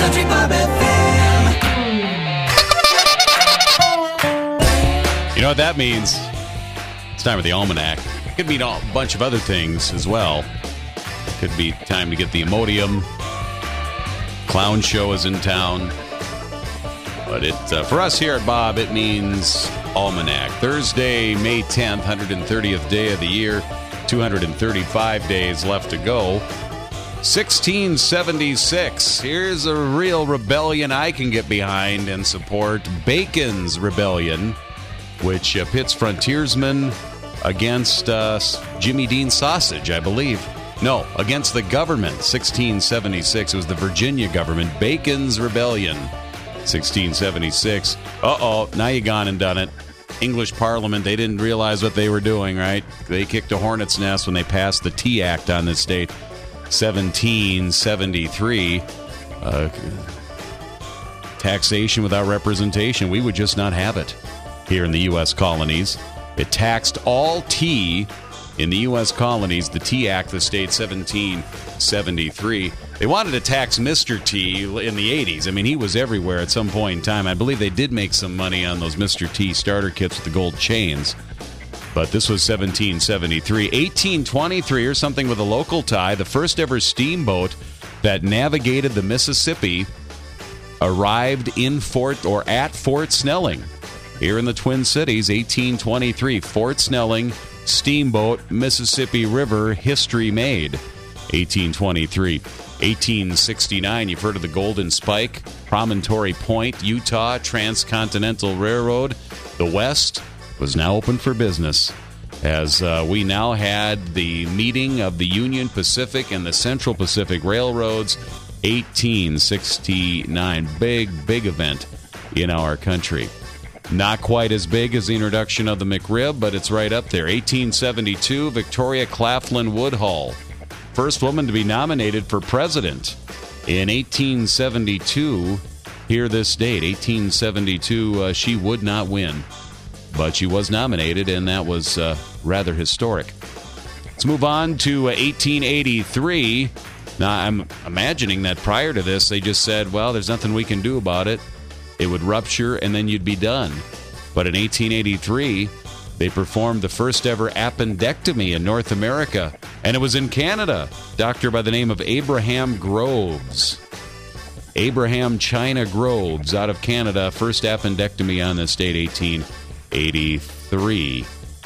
Country Bob FM. You know what that means? It's time for the Almanac. It could mean a bunch of other things as well. It could be time to get the Imodium. Clown show is in town. But for us here at Bob, it means Almanac. Thursday, May 10th, 130th day of the year. 235 days left to go. 1676. Here's a real rebellion I can get behind and support. Bacon's Rebellion, which pits frontiersmen against Jimmy Dean sausage, I believe. No, against the government. 1676. It was the Virginia government. Bacon's Rebellion. 1676. Uh-oh, now you gone and done it. English Parliament, they didn't realize what they were doing, right? They kicked a hornet's nest when they passed the Tea Act on this state. 1773. Taxation without representation. We would just not have it here in the U.S. colonies. It taxed all tea in the U.S. colonies. The Tea Act, the state, 1773. They wanted to tax Mr. T in the 80s. I mean, he was everywhere at some point in time. I believe they did make some money on those Mr. T starter kits with the gold chains. But this was 1773. 1823, or something with a local tie, the first ever steamboat that navigated the Mississippi arrived in at Fort Snelling. Here in the Twin Cities, 1823. Fort Snelling, steamboat, Mississippi River, history made. 1823. 1869, you've heard of the Golden Spike, Promontory Point, Utah, Transcontinental Railroad. The West was now open for business as we now had the meeting of the Union Pacific and the Central Pacific Railroads. 1869, big event in our country. Not quite as big as the introduction of the McRib, but it's right up there. 1872, Victoria Claflin Woodhull, first woman to be nominated for president. In 1872, hear this date, 1872, she would not win, but she was nominated, and that was rather historic. Let's move on to 1883. Now, I'm imagining that prior to this, they just said, well, there's nothing we can do about it. It would rupture, and then you'd be done. But in 1883, they performed the first ever appendectomy in North America, and it was in Canada. Doctor by the name of Abraham Groves. Abraham China Groves out of Canada. First appendectomy on this state, 1883.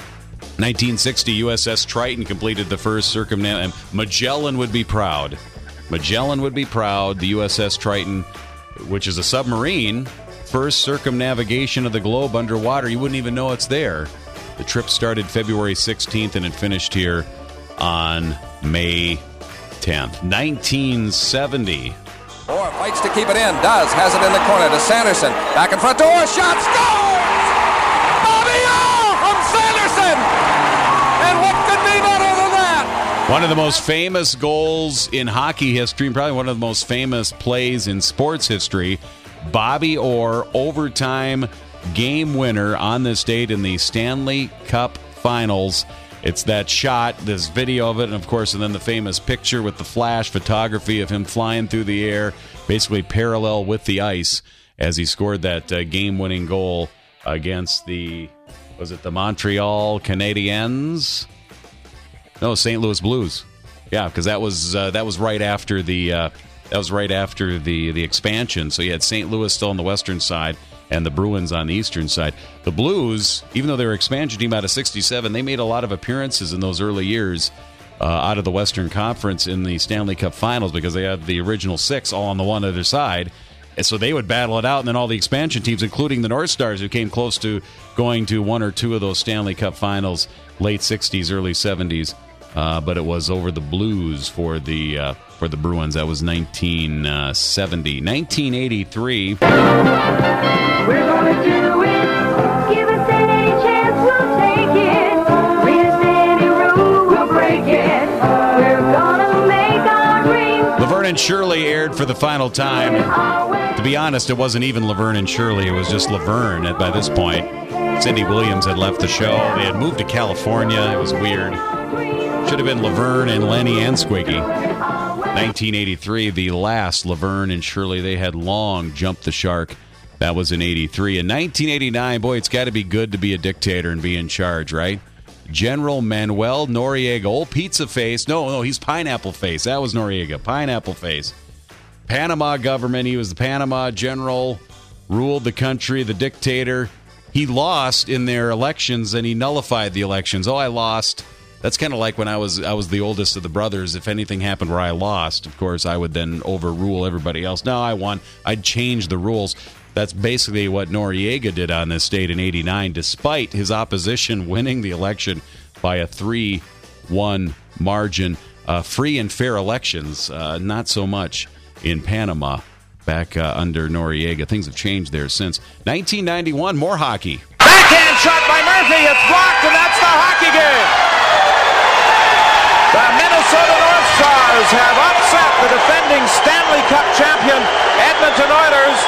1960, USS Triton completed the first circumnavigation. Magellan would be proud. Magellan would be proud. The USS Triton, which is a submarine, first circumnavigation of the globe underwater. You wouldn't even know it's there. The trip started February 16th and it finished here on May 10th. 1970. Orr fights to keep it in. Does. Has it in the corner to Sanderson. Back in front to Orr. Shot. Scores! Bobby Orr from Sanderson! And what could be better than that? One of the most famous goals in hockey history, and probably one of the most famous plays in sports history. Bobby Orr, overtime game winner on this date in the Stanley Cup Finals. It's that shot, this video of it, and of course, and then the famous picture with the flash photography of him flying through the air, basically parallel with the ice as he scored that game-winning goal against the Montreal Canadiens? No, St. Louis Blues. Yeah, because that was right after the expansion. So you had St. Louis still on the western side and the Bruins on the eastern side. The Blues, even though they were expansion team out of 67, they made a lot of appearances in those early years out of the Western Conference in the Stanley Cup Finals because they had the original six all on the one other side. And so they would battle it out, and then all the expansion teams, including the North Stars, who came close to going to one or two of those Stanley Cup Finals, late 60s, early 70s. But it was over the Blues for the Bruins. That was 1970. 1983. We're gonna do it. Give us any chance, we'll take it. Read us any rule, we'll break it. We're gonna make our dreams. Laverne and Shirley aired for the final time. To be honest, it wasn't even Laverne and Shirley. It was just Laverne by this point. Cindy Williams had left the show. They had moved to California. It was weird. Should have been Laverne and Lenny and Squiggy. 1983, the last, Laverne and Shirley, they had long jumped the shark. That was in 83. In 1989, boy, it's got to be good to be a dictator and be in charge, right? General Manuel Noriega, old pizza face. No, he's pineapple face. That was Noriega, pineapple face. Panama government, he was the Panama general, ruled the country, the dictator. He lost in their elections, and he nullified the elections. Oh, I lost. That's kind of like when I was the oldest of the brothers. If anything happened where I lost, of course, I would then overrule everybody else. No, I won. I'd change the rules. That's basically what Noriega did on this state in 89, despite his opposition winning the election by a 3-1 margin. Free and fair elections, not so much in Panama back under Noriega. Things have changed there since. 1991, more hockey. Backhand shot by Murphy. It's blocked, and that's the hockey game. The Minnesota North Stars have upset the defending Stanley Cup champion Edmonton Oilers,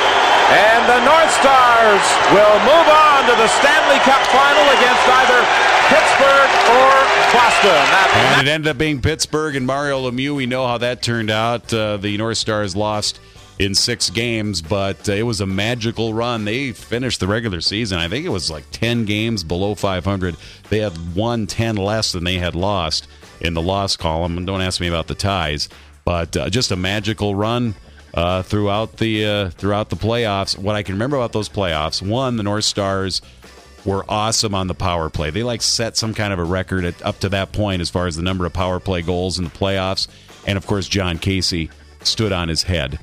and the North Stars will move on to the Stanley Cup final against either Pittsburgh or Boston. And it ended up being Pittsburgh and Mario Lemieux. We know how that turned out. The North Stars lost in 6 games, but it was a magical run. They finished the regular season. I think it was like 10 games below 500. They had won 10 less than they had lost in the loss column. And don't ask me about the ties, but just a magical run throughout the playoffs. What I can remember about those playoffs, one, the North Stars were awesome on the power play. They set some kind of a record up to that point as far as the number of power play goals in the playoffs. And of course, John Casey stood on his head.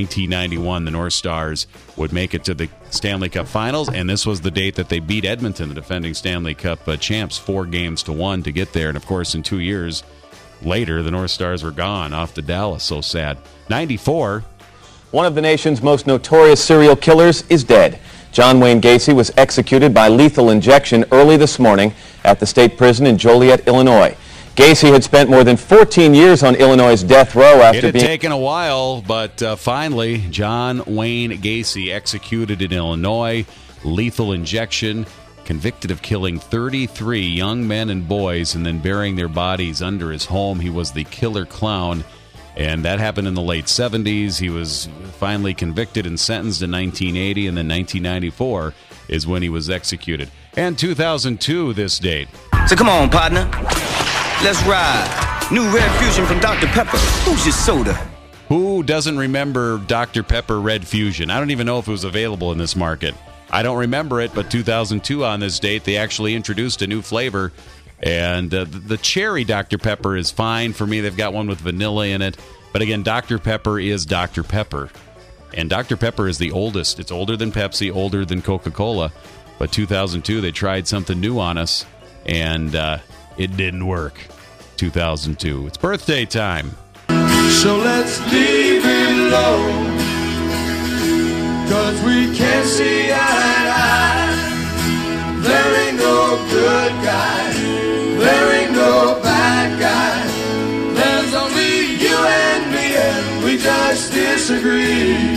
1991, the North Stars would make it to the Stanley Cup Finals, and this was the date that they beat Edmonton, the defending Stanley Cup champs, 4-1 to get there. And of course, in 2 years later, the North Stars were gone off to Dallas. So sad. 94. One of the nation's most notorious serial killers is dead. John Wayne Gacy was executed by lethal injection early this morning at the state prison in Joliet, Illinois. Gacy had spent more than 14 years on Illinois' death row after being... It had taken a while, but finally, John Wayne Gacy executed in Illinois. Lethal injection, convicted of killing 33 young men and boys and then burying their bodies under his home. He was the killer clown, and that happened in the late 70s. He was finally convicted and sentenced in 1980, and then 1994 is when he was executed. And 2002, this date. So come on, partner. Let's ride. New Red Fusion from Dr. Pepper. Who's your soda? Who doesn't remember Dr. Pepper Red Fusion? I don't even know if it was available in this market. I don't remember it, but 2002 on this date, they actually introduced a new flavor. And the cherry Dr. Pepper is fine for me. They've got one with vanilla in it. But again, Dr. Pepper is Dr. Pepper. And Dr. Pepper is the oldest. It's older than Pepsi, older than Coca-Cola. But 2002, they tried something new on us, and it didn't work. 2002. It's birthday time. So let's leave it alone, 'cause we can't see eye to eye. There ain't no good guy, there ain't no bad guy. There's only you and me, and we just disagree.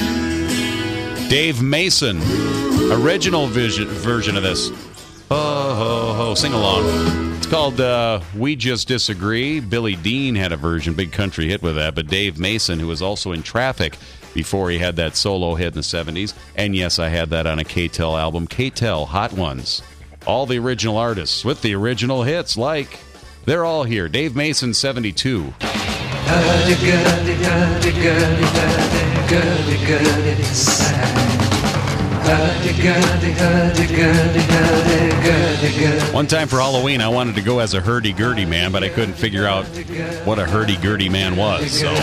Dave Mason, original version of this. Ho, ho, ho. Sing along. It's called We Just Disagree. Billy Dean had a version, big country hit with that. But Dave Mason, who was also in Traffic before he had that solo hit in the 70s. And yes, I had that on a K-Tel album. K-Tel, Hot Ones. All the original artists with the original hits, like, they're all here. Dave Mason, 72. One time for Halloween, I wanted to go as a hurdy-gurdy man, but I couldn't figure out what a hurdy-gurdy man was, so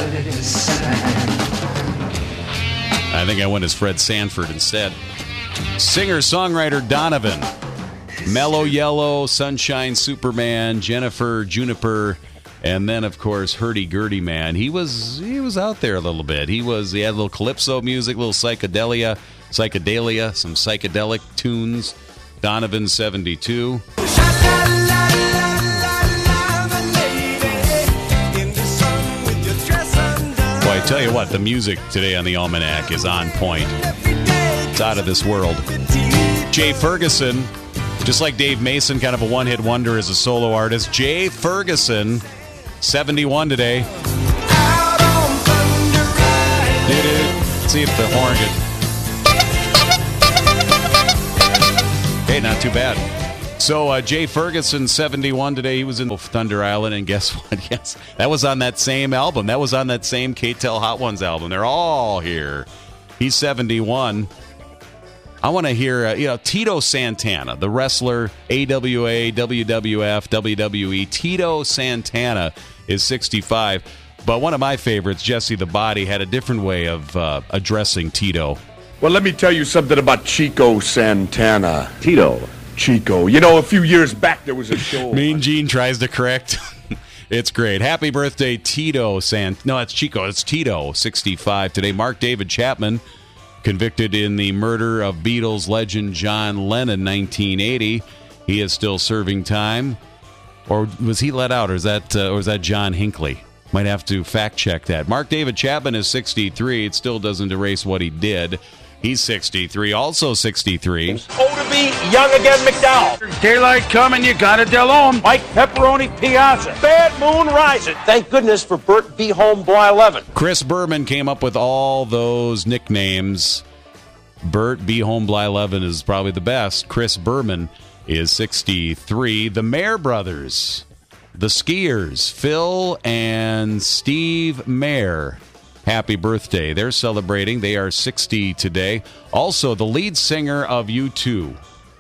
I think I went as Fred Sanford instead. Singer-songwriter Donovan. Mellow Yellow, Sunshine Superman, Jennifer, Juniper, and then, of course, Hurdy-Gurdy Man. He was out there a little bit. He had a little calypso music, a little psychedelia, some psychedelic tunes. Donovan, 72. Boy, I tell you what, the music today on the Almanac is on point. It's out of this world. Jay Ferguson, just like Dave Mason, kind of a one-hit wonder as a solo artist. Jay Ferguson, 71 today. Out See if the horn gets... Hey, not too bad. So, Jay Ferguson, 71 today. He was in Thunder Island, and guess what? Yes, that was on that same album. That was on that same KTEL Hot Ones album. They're all here. He's 71. I want to hear, Tito Santana, the wrestler, AWA, WWF, WWE. Tito Santana is 65. But one of my favorites, Jesse the Body, had a different way of addressing Tito. Well, let me tell you something about Chico Santana. Tito. Chico. You know, a few years back there was a show. Mean Gene tries to correct. It's great. Happy birthday, Tito No, it's Chico. It's Tito, 65 today. Mark David Chapman, convicted in the murder of Beatles legend John Lennon, 1980. He is still serving time. Or was he let out, or is that John Hinckley? Might have to fact check that. Mark David Chapman is 63. It still doesn't erase what he did. He's 63, also 63. Oldeby, Young again, McDowell. Daylight coming, you got it, Delhomme. Mike Pepperoni, Piazza. Bad Moon Rising. Thank goodness for Burt B. Home, Bly 11. Chris Berman came up with all those nicknames. Burt B. Home, Bly 11 is probably the best. Chris Berman is 63. The Mayer brothers, the skiers, Phil and Steve Mayer. Happy birthday. They're celebrating. They are 60 today. Also, the lead singer of U2.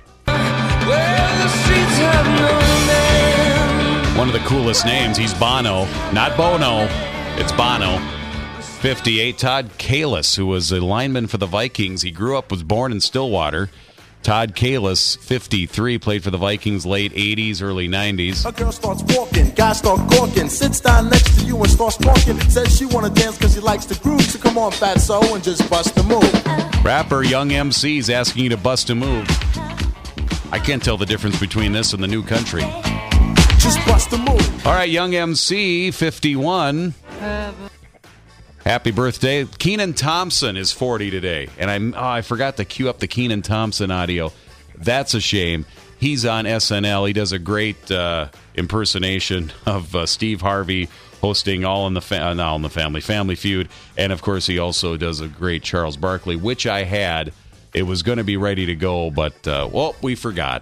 One of the coolest names. He's Bono. Not Bono. It's Bono. 58. Todd Kalis, who was a lineman for the Vikings. He was born in Stillwater. Todd Kalis, 53, played for the Vikings late 80s, early 90s. A girl starts walking, guys start gawking, sits down next to you and starts talking, says she want to dance because she likes the groove, so come on, fatso, and just bust the move. Rapper Young MC's asking you to bust a move. I can't tell the difference between this and the new country. Just bust the move. All right, Young MC, 51. Happy birthday. Kenan Thompson is 40 today. And I forgot to cue up the Kenan Thompson audio. That's a shame. He's on SNL. He does a great impersonation of Steve Harvey hosting Family Feud. And, of course, he also does a great Charles Barkley, which I had. It was going to be ready to go, but, we forgot.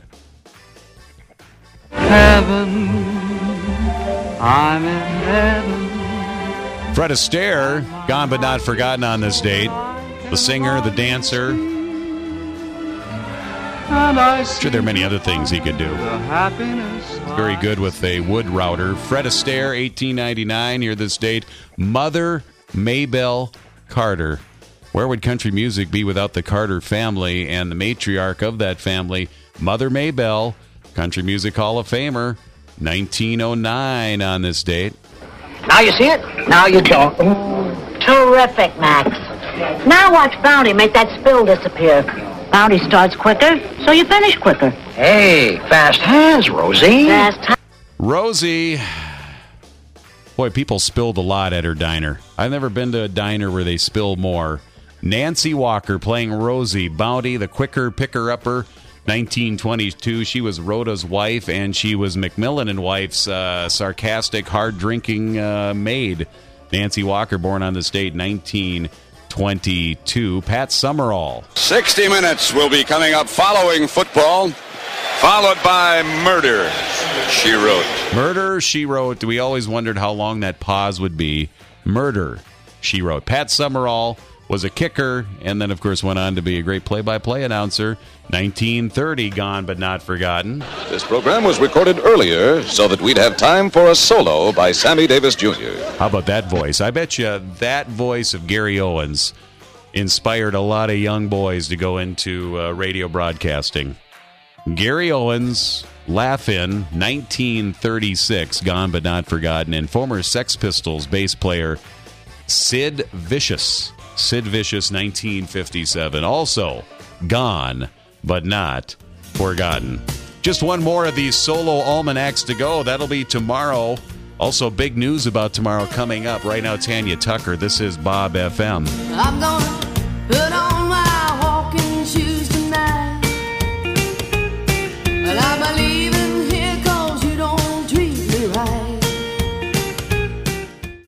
Heaven, I'm in heaven. Fred Astaire, gone but not forgotten on this date. The singer, the dancer. I'm sure there are many other things he could do. Very good with a wood router. Fred Astaire, 1899, here this date. Mother Maybelle Carter. Where would country music be without the Carter family and the matriarch of that family, Mother Maybelle, Country Music Hall of Famer, 1909 on this date. Now you see it, now you don't. Terrific, Max. Now watch Bounty make that spill disappear. Bounty starts quicker, so you finish quicker. Hey, fast hands, Rosie. Fast hands. Rosie. Boy, people spilled a lot at her diner. I've never been to a diner where they spill more. Nancy Walker playing Rosie. Bounty, the quicker picker-upper. 1922, she was Rhoda's wife, and she was McMillan and Wife's sarcastic, hard-drinking maid. Nancy Walker, born on this date, 1922. Pat Summerall. 60 Minutes will be coming up following football, followed by Murder, She Wrote. Murder, She Wrote. We always wondered how long that pause would be. Murder, She Wrote. Pat Summerall was a kicker, and then, of course, went on to be a great play-by-play announcer. 1930, gone but not forgotten. This program was recorded earlier so that we'd have time for a solo by Sammy Davis Jr. How about that voice? I bet you that voice of Gary Owens inspired a lot of young boys to go into radio broadcasting. Gary Owens, Laugh-In, 1936, gone but not forgotten, and former Sex Pistols bass player Sid Vicious. Sid Vicious, 1957. Also, gone, but not forgotten. Just one more of these solo almanacs to go. That'll be tomorrow. Also, big news about tomorrow coming up. Right now, Tanya Tucker. This is Bob FM. I'm gonna put on